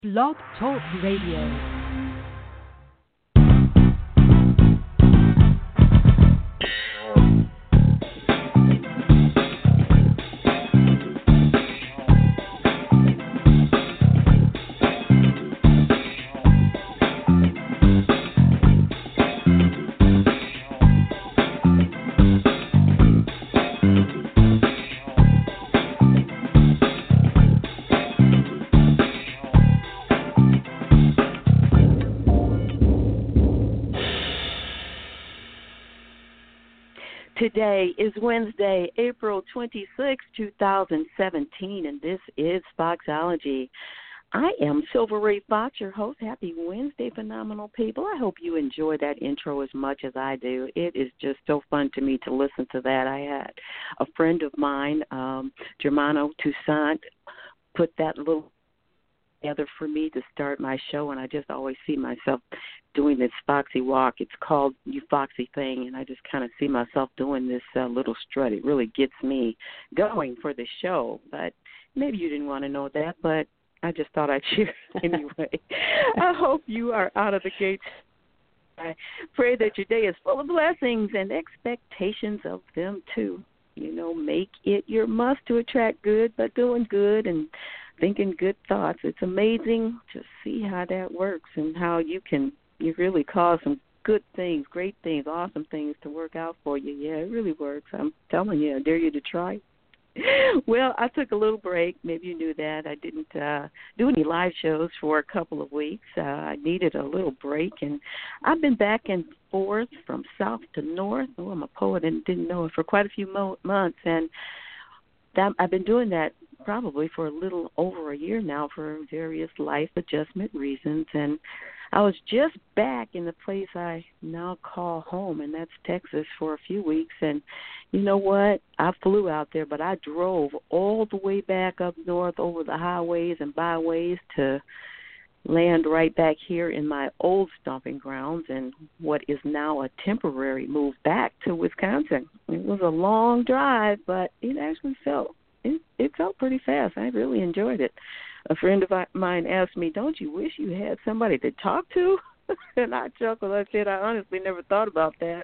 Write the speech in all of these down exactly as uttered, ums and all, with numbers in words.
Blog Talk Radio. Today is Wednesday, April twenty-sixth, twenty seventeen, and this is Foxology. I am Silver Ray Fox, your host. Happy Wednesday, phenomenal people. I hope you enjoy that intro as much as I do. It is just so fun to me to listen to that. I had a friend of mine, um, Germano Toussaint, put that little together for me to start my show, and I just always see myself doing this foxy walk. It's called You Foxy Thing, and I just kind of see myself doing this uh, little strut. It really gets me going for the show, but maybe you didn't want to know that, but I just thought I'd share anyway. I hope you are out of the gates. I pray that your day is full of blessings and expectations of them, too. You know, make it your must to attract good, but doing good and thinking good thoughts. It's amazing to see how that works and how you can you really cause some good things, great things, awesome things to work out for you. Yeah, it really works. I'm telling you, I dare you to try. Well, I took a little break. Maybe you knew that. I didn't uh, do any live shows for a couple of weeks. Uh, I needed a little break, and I've been back and forth from south to north. Oh, I'm a poet and didn't know it for quite a few mo- months, and that, I've been doing that probably for a little over a year now for various life adjustment reasons. And I was just back in the place I now call home, and that's Texas, for a few weeks. And you know what? I flew out there, but I drove all the way back up north over the highways and byways to land right back here in my old stomping grounds and what is now a temporary move back to Wisconsin. It was a long drive, but it actually felt It, it felt pretty fast. I really enjoyed it. A friend of mine asked me, don't you wish you had somebody to talk to? And I chuckled. I said, I honestly never thought about that.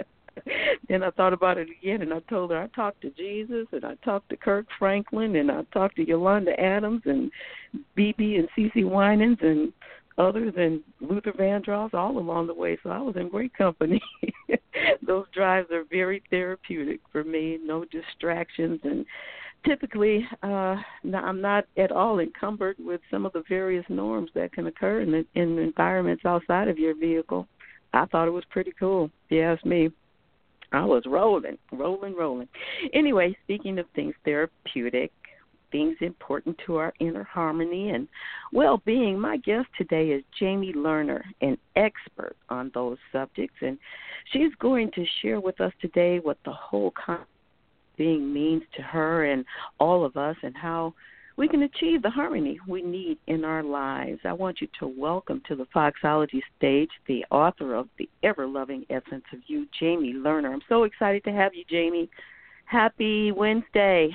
Then I thought about it again, and I told her I talked to Jesus, and I talked to Kirk Franklin, and I talked to Yolanda Adams, and B B and C C Winans, and others, and Luther Vandross all along the way. So I was in great company. Those drives are very therapeutic for me, no distractions, and typically, uh, I'm not at all encumbered with some of the various norms that can occur in, the, in environments outside of your vehicle. I thought it was pretty cool, if you ask me. I was rolling, rolling, rolling. Anyway, speaking of things therapeutic, things important to our inner harmony and well-being, my guest today is Jamie Lerner, an expert on those subjects, and she's going to share with us today what the whole concept being means to her and all of us and how we can achieve the harmony we need in our lives. I want you to welcome to the Foxology stage the author of The Ever-Loving Essence of You, Jamie Lerner. I'm so excited to have you, Jamie. Happy Wednesday.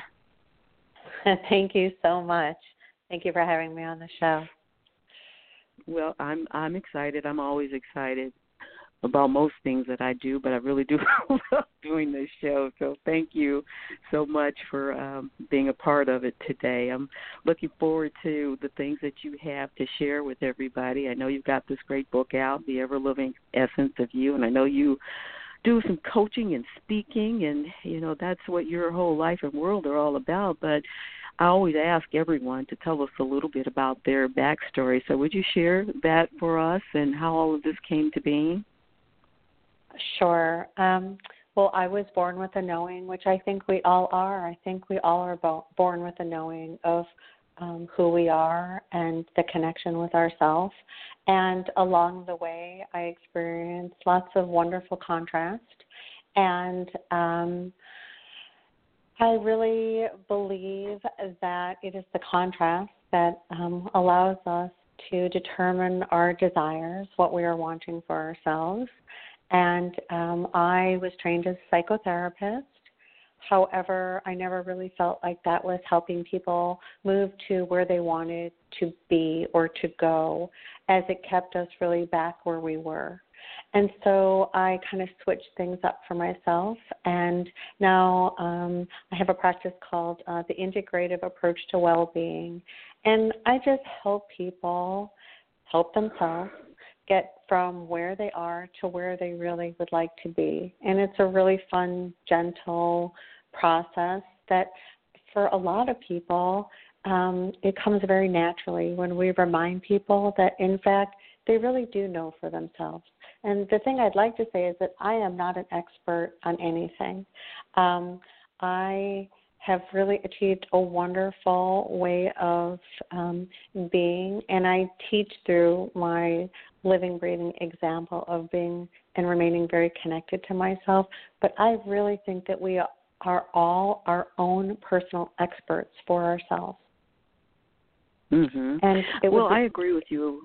Thank you so much. Thank you for having me on the show. Well, I'm I'm excited. I'm always excited about most things that I do, but I really do love doing this show. So thank you so much for um, being a part of it today. I'm looking forward to the things that you have to share with everybody. I know you've got this great book out, The Ever-Living Essence of You, and I know you do some coaching and speaking, and, you know, that's what your whole life and world are all about. But I always ask everyone to tell us a little bit about their backstory. So would you share that for us and how all of this came to being? Sure. Um, well, I was born with a knowing, which I think we all are. I think we all are bo- born with a knowing of um, who we are and the connection with ourselves. And along the way, I experienced lots of wonderful contrast. And um, I really believe that it is the contrast that um, allows us to determine our desires, what we are wanting for ourselves. And um, I was trained as a psychotherapist. However, I never really felt like that was helping people move to where they wanted to be or to go, as it kept us really back where we were. And so I kind of switched things up for myself, and now um, I have a practice called uh, the Integrative Approach to Well-Being, and I just help people help themselves get from where they are to where they really would like to be. And it's a really fun, gentle process that for a lot of people, um, it comes very naturally when we remind people that, in fact, they really do know for themselves. And the thing I'd like to say is that I am not an expert on anything. Um, I have really achieved a wonderful way of um, being, and I teach through my living, breathing example of being and remaining very connected to myself. But I really think that we are all our own personal experts for ourselves. Mm-hmm. And it well, would be, I agree with you.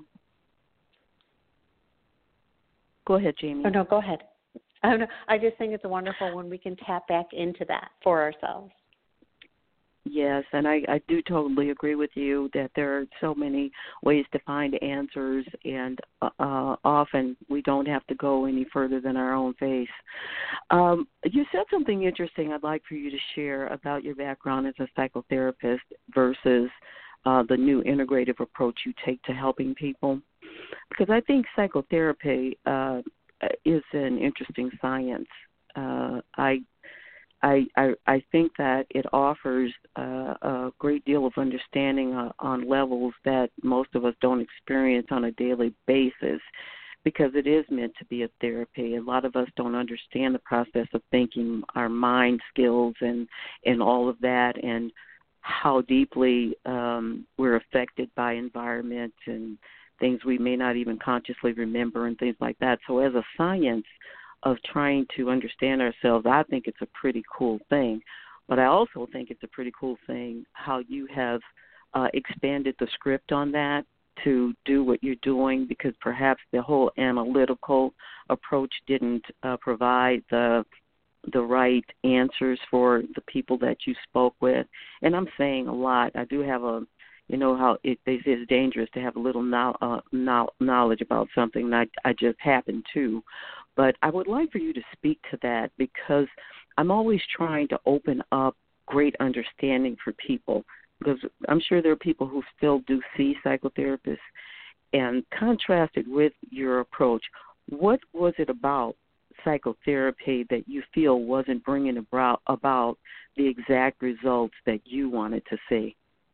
Go ahead, Jamie. Oh, no, go ahead. I, don't know, I just think it's wonderful when we can tap back into that for ourselves. Yes, and I, I do totally agree with you that there are so many ways to find answers, and uh, often we don't have to go any further than our own face. Um, you said something interesting I'd like for you to share about your background as a psychotherapist versus uh, the new integrative approach you take to helping people, because I think psychotherapy uh, is an interesting science. Uh, I I, I, I think that it offers uh, a great deal of understanding uh, on levels that most of us don't experience on a daily basis, because it is meant to be a therapy. A lot of us don't understand the process of thinking, our mind skills and, and all of that, and how deeply um, we're affected by environment and things we may not even consciously remember and things like that. So as a science of trying to understand ourselves, I think it's a pretty cool thing. But I also think it's a pretty cool thing how you have uh, expanded the script on that to do what you're doing, because perhaps the whole analytical approach didn't uh, provide the the right answers for the people that you spoke with. And I'm saying a lot. I do have a, you know how it, they say it's dangerous to have a little no, uh, no, knowledge about something, and I, I just happen to. But I would like for you to speak to that, because I'm always trying to open up great understanding for people, because I'm sure there are people who still do see psychotherapists. And contrasted with your approach, what was it about psychotherapy that you feel wasn't bringing about, about the exact results that you wanted to see?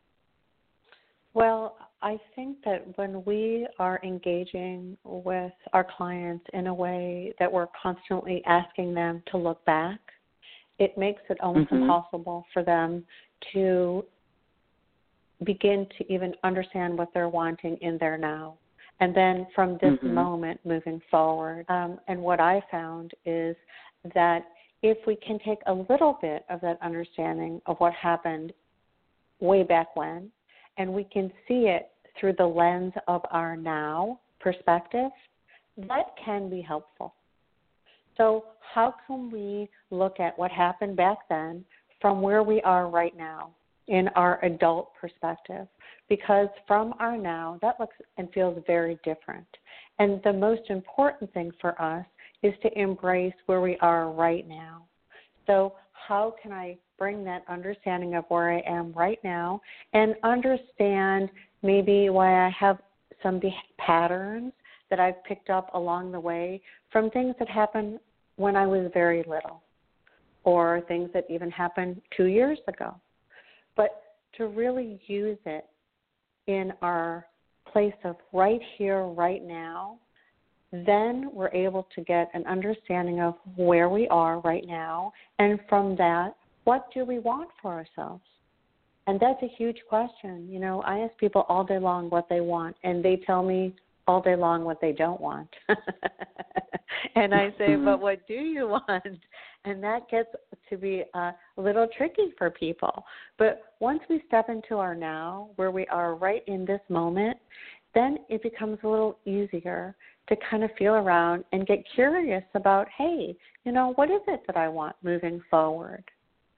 Well, I think that when we are engaging with our clients in a way that we're constantly asking them to look back, it makes it almost mm-hmm. impossible for them to begin to even understand what they're wanting in their now. And then from this mm-hmm. moment moving forward. Um, and what I found is that if we can take a little bit of that understanding of what happened way back when, and we can see it through the lens of our now perspective, that can be helpful. So how can we look at what happened back then from where we are right now in our adult perspective? Because from our now, that looks and feels very different. And the most important thing for us is to embrace where we are right now. So how can I bring that understanding of where I am right now and understand maybe why I have some patterns that I've picked up along the way from things that happened when I was very little, or things that even happened two years ago. But to really use it in our place of right here, right now, then we're able to get an understanding of where we are right now, and from that, what do we want for ourselves? And that's a huge question. You know, I ask people all day long what they want, and they tell me all day long what they don't want. And I say, but what do you want? And that gets to be uh, a little tricky for people. But once we step into our now, where we are right in this moment, then it becomes a little easier to kind of feel around and get curious about, hey, you know, what is it that I want moving forward?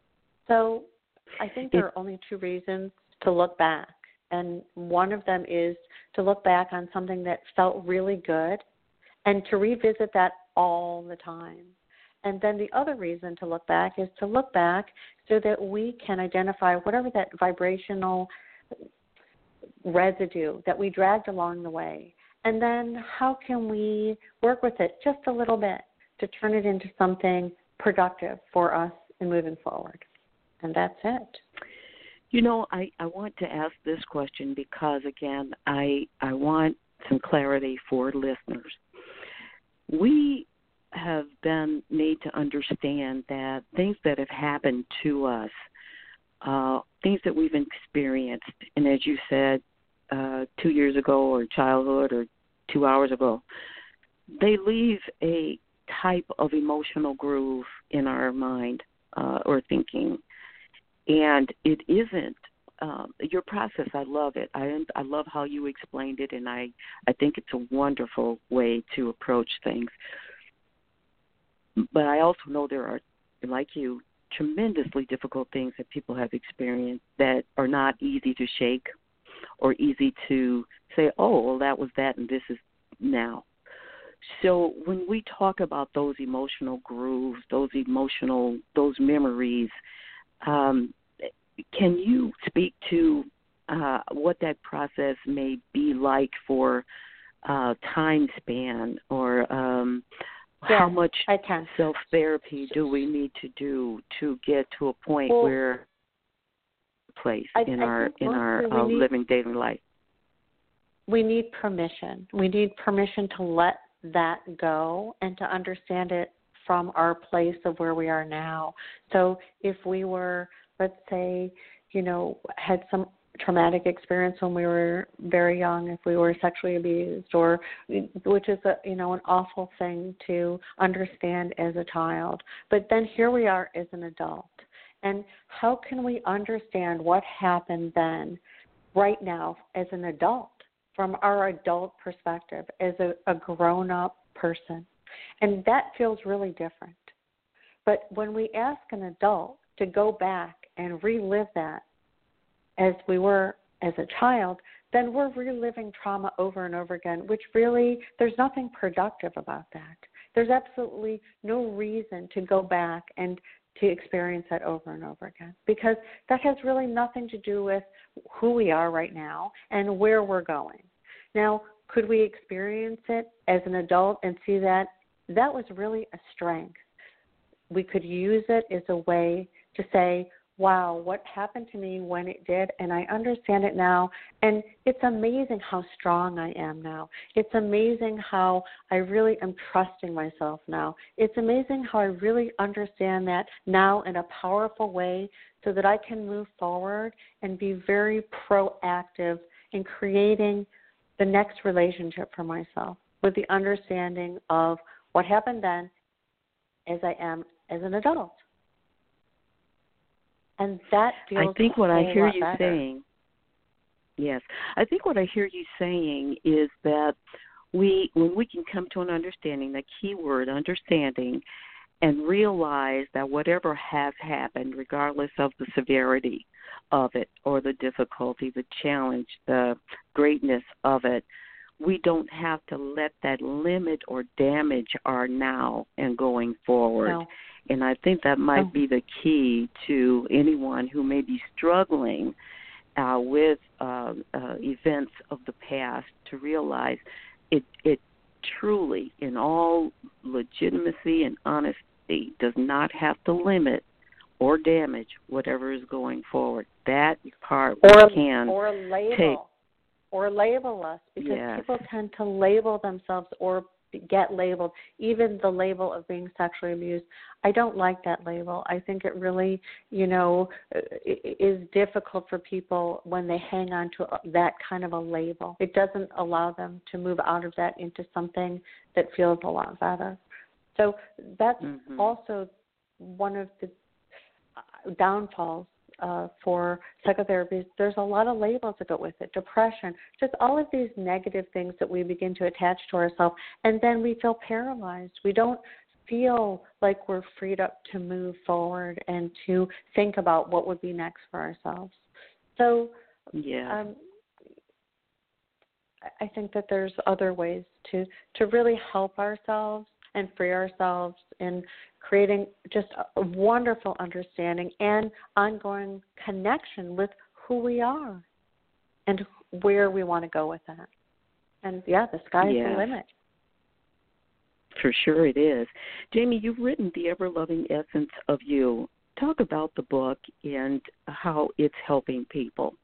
So I think there are only two reasons to look back. And one of them is to look back on something that felt really good and to revisit that all the time. And then the other reason to look back is to look back so that we can identify whatever that vibrational residue that we dragged along the way. And then how can we work with it just a little bit to turn it into something productive for us in moving forward. And that's it. You know, I, I want to ask this question because, again, I I want some clarity for listeners. We have been made to understand that things that have happened to us, uh, things that we've experienced, and as you said, uh, two years ago or childhood or two hours ago, they leave a type of emotional groove in our mind uh, or thinking. And it isn't, um, your process, I love it. I I love how you explained it, and I, I think it's a wonderful way to approach things. But I also know there are, like you, tremendously difficult things that people have experienced that are not easy to shake or easy to say, oh, well, that was that and this is now. So when we talk about those emotional grooves, those emotional, those memories, um, can you speak to uh, what that process may be like for uh, time span or um, yes, how much I can. self-therapy do we need to do to get to a point well, where place I, in I our in our uh, need, living daily life? We need permission. We need permission to let that go and to understand it from our place of where we are now. So if we were, let's say, you know, had some traumatic experience when we were very young, if we were sexually abused, or which is a you know an awful thing to understand as a child. But then here we are as an adult, and how can we understand what happened then, right now, as an adult, from our adult perspective, as a, a grown-up person? And that feels really different. But when we ask an adult to go back and relive that as we were as a child, then we're reliving trauma over and over again, which really, there's nothing productive about that. There's absolutely no reason to go back and to experience that over and over again, because that has really nothing to do with who we are right now and where we're going. Now, could we experience it as an adult and see that that was really a strength? We could use it as a way to say, wow, what happened to me when it did, and I understand it now, and it's amazing how strong I am now. It's amazing how I really am trusting myself now. It's amazing how I really understand that now in a powerful way so that I can move forward and be very proactive in creating the next relationship for myself with the understanding of what happened then as I am as an adult. And that feels I think what I hear you better. saying, yes, I think what I hear you saying is that we, when we can come to an understanding, the key word, understanding, and realize that whatever has happened, regardless of the severity of it or the difficulty, the challenge, the greatness of it, we don't have to let that limit or damage our now and going forward. No. And I think that might oh. be the key to anyone who may be struggling uh, with uh, uh, events of the past, to realize it, it truly, in all legitimacy and honesty, does not have to limit or damage whatever is going forward. That part or, we can or label, take. Or label us, because yes. people tend to label themselves or get labeled, even the label of being sexually abused. I don't like that label. I think it really, you know, is difficult for people when they hang on to that kind of a label. It doesn't allow them to move out of that into something that feels a lot better. So that's mm-hmm. also one of the downfalls uh, for psychotherapy. There's a lot of labels that go with it. Depression, just all of these negative things that we begin to attach to ourselves, and then we feel paralyzed. We don't feel like we're freed up to move forward and to think about what would be next for ourselves. So yeah. um, I think that there's other ways to, to really help ourselves and free ourselves in creating just a wonderful understanding and ongoing connection with who we are and where we want to go with that. And, yeah, the sky is yes. the limit. For sure it is. Jamie, you've written The Ever-Loving Essence of You. Talk about the book and how it's helping people.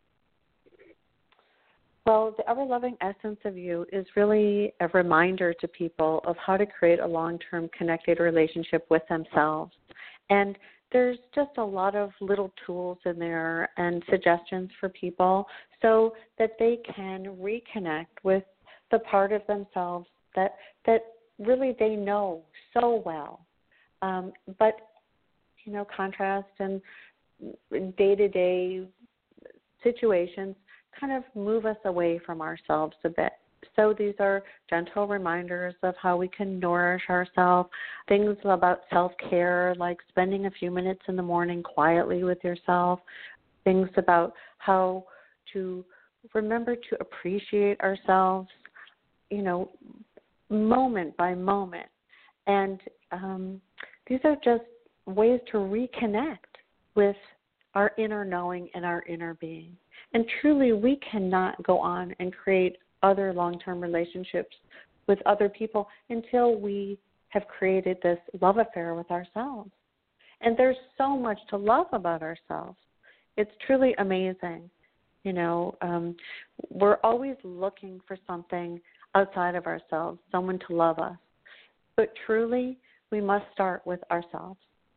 Well, The Ever-Loving Essence of You is really a reminder to people of how to create a long-term connected relationship with themselves. And there's just a lot of little tools in there and suggestions for people so that they can reconnect with the part of themselves that that really they know so well. Um, but, you know, contrast and day-to-day situations kind of move us away from ourselves a bit. So these are gentle reminders of how we can nourish ourselves, things about self-care, like spending a few minutes in the morning quietly with yourself, things about how to remember to appreciate ourselves, you know, moment by moment. And um, these are just ways to reconnect with our inner knowing and our inner being. And truly, we cannot go on and create other long-term relationships with other people until we have created this love affair with ourselves. And there's so much to love about ourselves. It's truly amazing. You know, um, we're always looking for something outside of ourselves, someone to love us. But truly, we must start with ourselves.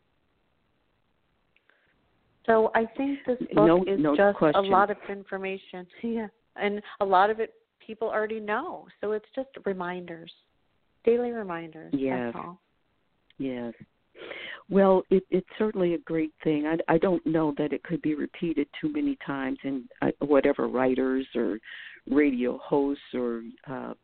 So I think this book no, is no just question. a lot of information. Yeah, and a lot of it people already know. So it's just reminders, daily reminders. Yes. That's all. Yes. Well, it, it's certainly a great thing. I, I don't know that it could be repeated too many times, and uh, whatever writers or radio hosts or uh,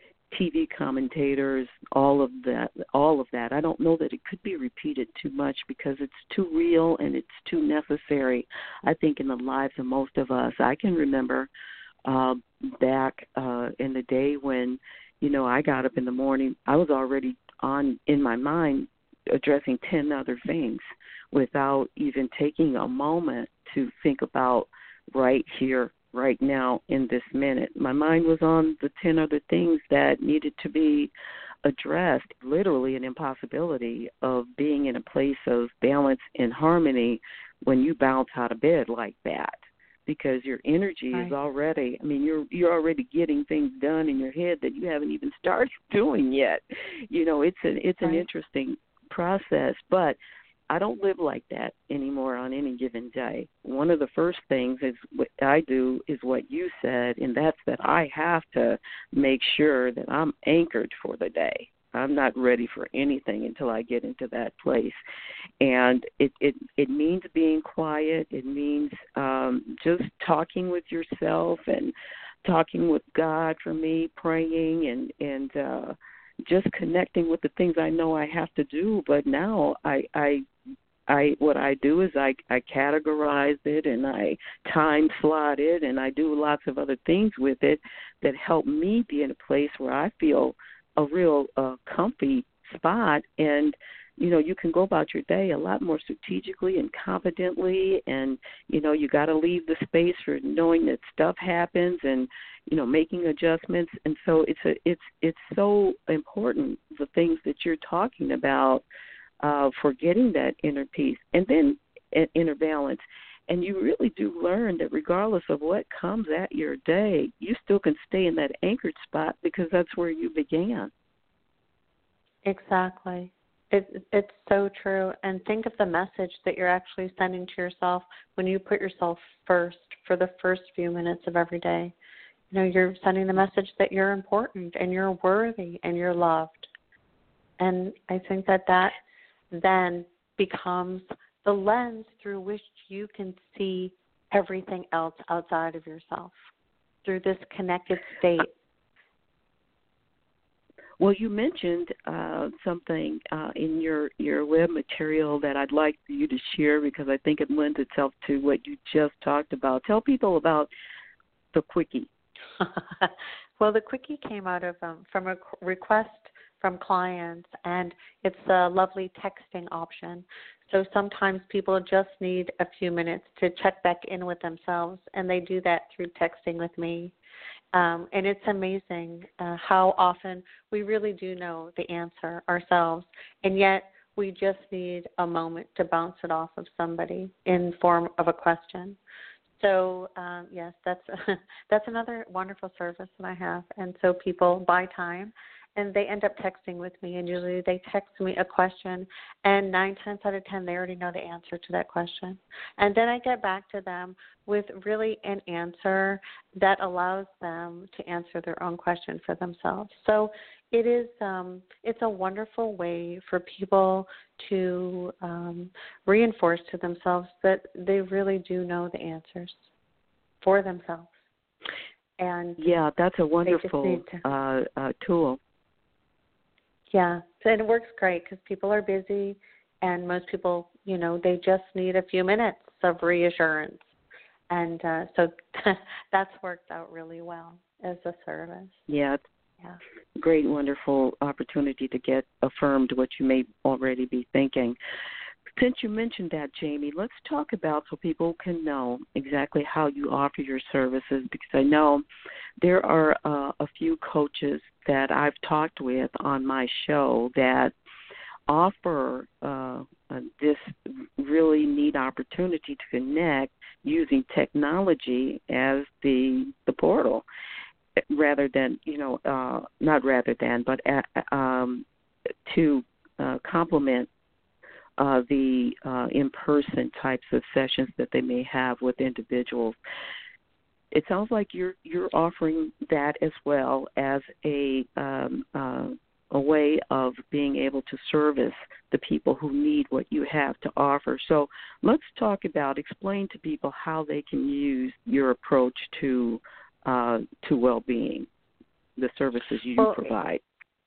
T V commentators, all of that, all of that. I don't know that it could be repeated too much because it's too real and it's too necessary, I think, in the lives of most of us. I can remember uh, back uh, in the day when, you know, I got up in the morning, I was already on, in my mind, addressing ten other things without even taking a moment to think about right here, right now, in this minute. My mind was on the ten other things that needed to be addressed, literally an impossibility of being in a place of balance and harmony when you bounce out of bed like that, because your energy right. is already, I mean, you're you're already getting things done in your head that you haven't even started doing yet. You know, it's an it's an right. interesting process, but I don't live like that anymore on any given day. One of the first things is what I do is what you said, and that's that I have to make sure that I'm anchored for the day. I'm not ready for anything until I get into that place. And it, it, it means being quiet. It means um, just talking with yourself and talking with God, for me, praying and, and uh, just connecting with the things I know I have to do. But now I, I I what I do is I, I categorize it and I time slot it and I do lots of other things with it that help me be in a place where I feel a real uh, comfy spot. And, you know, you can go about your day a lot more strategically and confidently, and, you know, you got to leave the space for knowing that stuff happens and, you know, making adjustments. And so it's a, it's it's so important, the things that you're talking about, Uh, for getting that inner peace and then uh, inner balance. And you really do learn that regardless of what comes at your day, you still can stay in that anchored spot because that's where you began. Exactly. It, it's so true. And think of the message that you're actually sending to yourself when you put yourself first for the first few minutes of every day. You know, you're sending the message that you're important and you're worthy and you're loved. And I think that that then becomes the lens through which you can see everything else outside of yourself through this connected state. Well, you mentioned uh, something uh, in your, your web material that I'd like for you to share because I think it lends itself to what you just talked about. Tell people about the Quickie. Well, the Quickie came out of um, from a request from clients, and it's a lovely texting option. So sometimes people just need a few minutes to check back in with themselves, and they do that through texting with me. Um, and it's amazing uh, how often we really do know the answer ourselves, and yet we just need a moment to bounce it off of somebody in form of a question. So um, yes, that's that's another wonderful service that I have. And so people buy time, and they end up texting with me. And usually they text me a question, and nine times out of ten, they already know the answer to that question. And then I get back to them with really an answer that allows them to answer their own question for themselves. So it is um, it's a wonderful way for people to um, reinforce to themselves that they really do know the answers for themselves. And yeah, that's a wonderful to, uh, uh, tool. Yeah, and it works great because people are busy, and most people, you know, they just need a few minutes of reassurance. And uh, so that's worked out really well as a service. Yeah, it's yeah. a great, wonderful opportunity to get affirmed what you may already be thinking. Since you mentioned that, Jamie, let's talk about so people can know exactly how you offer your services, because I know there are uh, a few coaches that I've talked with on my show that offer uh, uh, this really neat opportunity to connect using technology as the the portal, rather than, you know, uh, not rather than, but uh, um, to uh, complement Uh, the uh, in-person types of sessions that they may have with individuals. It sounds like you're you're offering that as well as a um, uh, a way of being able to service the people who need what you have to offer. So let's talk about, explain to people how they can use your approach to uh, to well-being, the services you well, provide.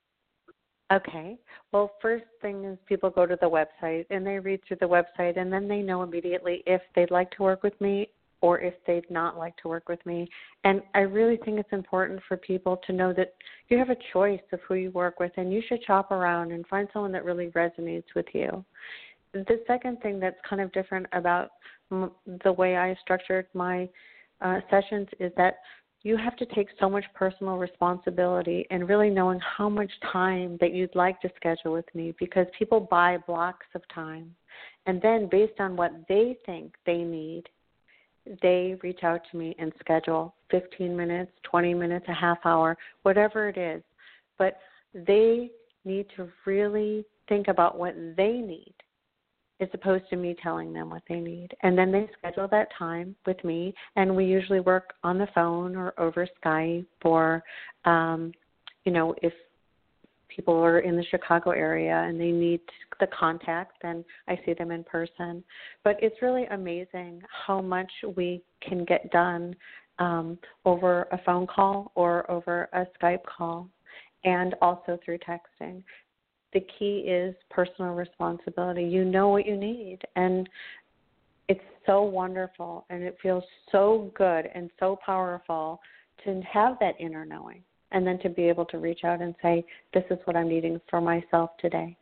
Okay. Well, first thing is people go to the website and they read through the website, and then they know immediately if they'd like to work with me or if they'd not like to work with me. And I really think it's important for people to know that you have a choice of who you work with, and you should shop around and find someone that really resonates with you. The second thing that's kind of different about m- the way I structured my uh, sessions is that you have to take so much personal responsibility and really knowing how much time that you'd like to schedule with me, because people buy blocks of time. And then based on what they think they need, they reach out to me and schedule fifteen minutes, twenty minutes, a half hour, whatever it is. But they need to really think about what they need, as opposed to me telling them what they need. And then they schedule that time with me, and we usually work on the phone or over Skype, or, um, you know, if people are in the Chicago area and they need the contact, then I see them in person. But it's really amazing how much we can get done um, over a phone call or over a Skype call, and also through texting. The key is personal responsibility. You know what you need, and it's so wonderful, and it feels so good and so powerful to have that inner knowing, and then to be able to reach out and say, this is what I'm needing for myself today.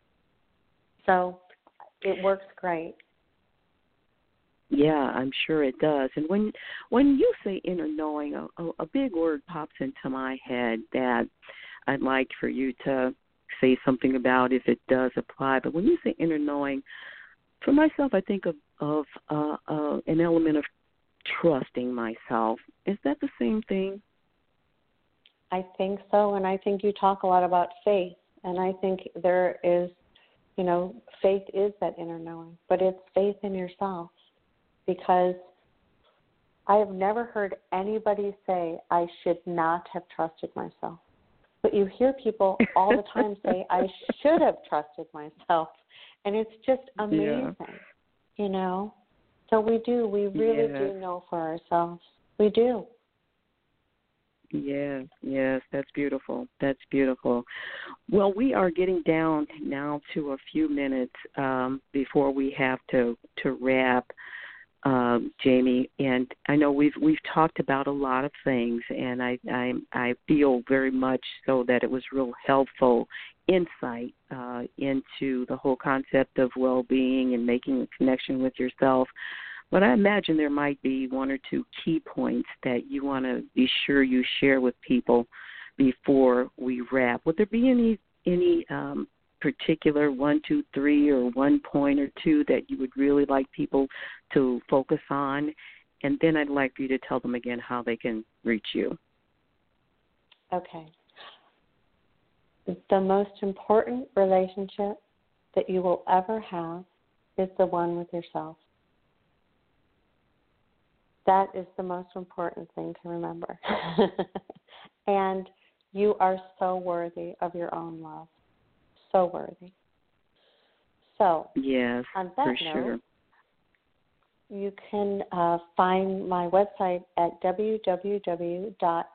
So it works great. Yeah, I'm sure it does. And when when you say inner knowing, a, a big word pops into my head that I'd like for you to say something about if it does apply. But when you say inner knowing, for myself, I think of, of uh, uh, an element of trusting myself. Is that the same thing? I think so, and I think you talk a lot about faith, and I think there is, you know, faith is that inner knowing, but it's faith in yourself, because I have never heard anybody say I should not have trusted myself. But you hear people all the time say, I should have trusted myself. And it's just amazing, yeah. you know. So we do. We really yeah. do know for ourselves. We do. Yes, yes, that's beautiful. That's beautiful. Well, we are getting down now to a few minutes um, before we have to to wrap, um, Jamie. And I know we've we've talked about a lot of things, and I I, I feel very much so that it was real helpful insight uh, into the whole concept of well-being and making a connection with yourself. But I imagine there might be one or two key points that you want to be sure you share with people before we wrap. Would there be any any um, particular one, two, three, or one point or two that you would really like people to focus on? And then I'd like for you to tell them again how they can reach you. Okay. The most important relationship that you will ever have is the one with yourself. That is the most important thing to remember. And you are so worthy of your own love. So worthy. So, yes, on that for note, sure. you can uh, find my website at w w w dot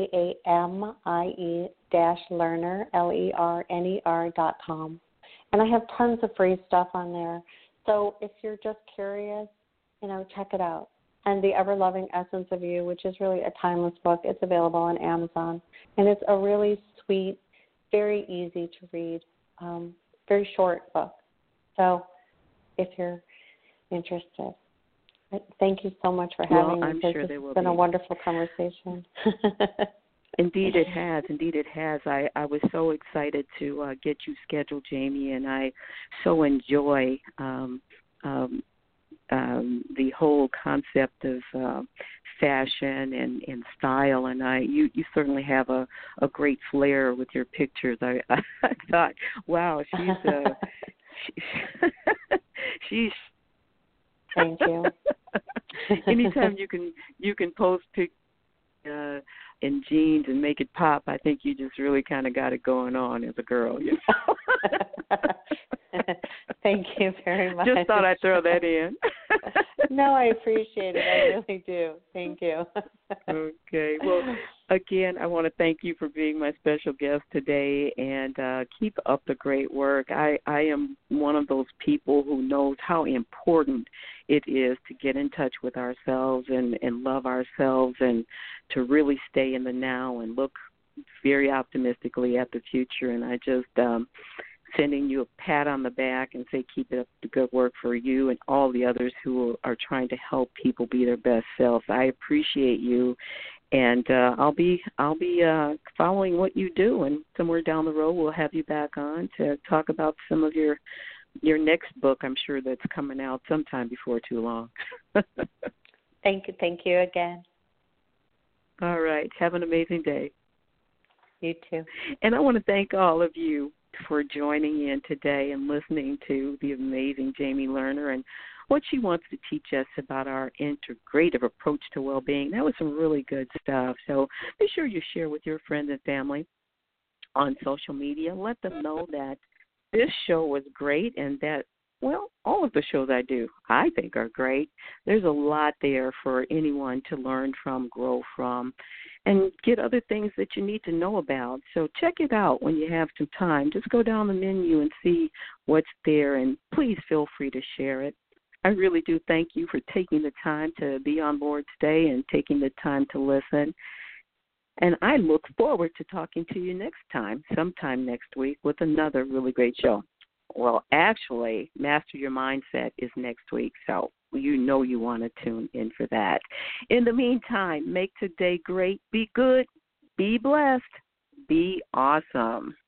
jamie dash lerner, L E R N E R dot com. And I have tons of free stuff on there. So if you're just curious, you know, check it out. And The Ever-Loving Essence of You, which is really a timeless book. It's available on Amazon. And it's a really sweet, very easy to read, um, very short book. So if you're interested. Thank you so much for having well, me. I'm sure this there will has been be. a wonderful conversation. Indeed it has. Indeed it has. I, I was so excited to uh, get you scheduled, Jamie, and I so enjoy um, um, um, the whole concept of uh, fashion and, and style. And I, you, you certainly have a, a great flair with your pictures. I, I thought, wow, she's uh, she, she's. Thank you. Anytime you can you can post pictures uh, in jeans and make it pop, I think you just really kind of got it going on as a girl, you know. Thank you very much. Just thought I'd throw that in. No, I appreciate it. I really do. Thank you. Okay. Well, again, I want to thank you for being my special guest today, and uh, keep up the great work. I, I am one of those people who knows how important it is to get in touch with ourselves and, and love ourselves and to really stay in the now and look very optimistically at the future. And I just um, sending you a pat on the back and say keep it up the good work for you and all the others who are trying to help people be their best selves. I appreciate you, and uh, I'll be I'll be uh, following what you do, and somewhere down the road we'll have you back on to talk about some of your your next book. I'm sure that's coming out sometime before too long. Thank you. Thank you again. All right. Have an amazing day. You too. And I want to thank all of you for joining in today and listening to the amazing Jamie Lerner and what she wants to teach us about our integrative approach to well-being. That was some really good stuff. So be sure you share with your friends and family on social media. Let them know that this show was great and that, well, all of the shows I do, I think, are great. There's a lot there for anyone to learn from, grow from, and get other things that you need to know about. So check it out when you have some time. Just go down the menu and see what's there, and please feel free to share it. I really do thank you for taking the time to be on board today and taking the time to listen. And I look forward to talking to you next time, sometime next week, with another really great show. Well, actually, Master Your Mindset is next week, so you know you want to tune in for that. In the meantime, make today great. Be good. Be blessed. Be awesome.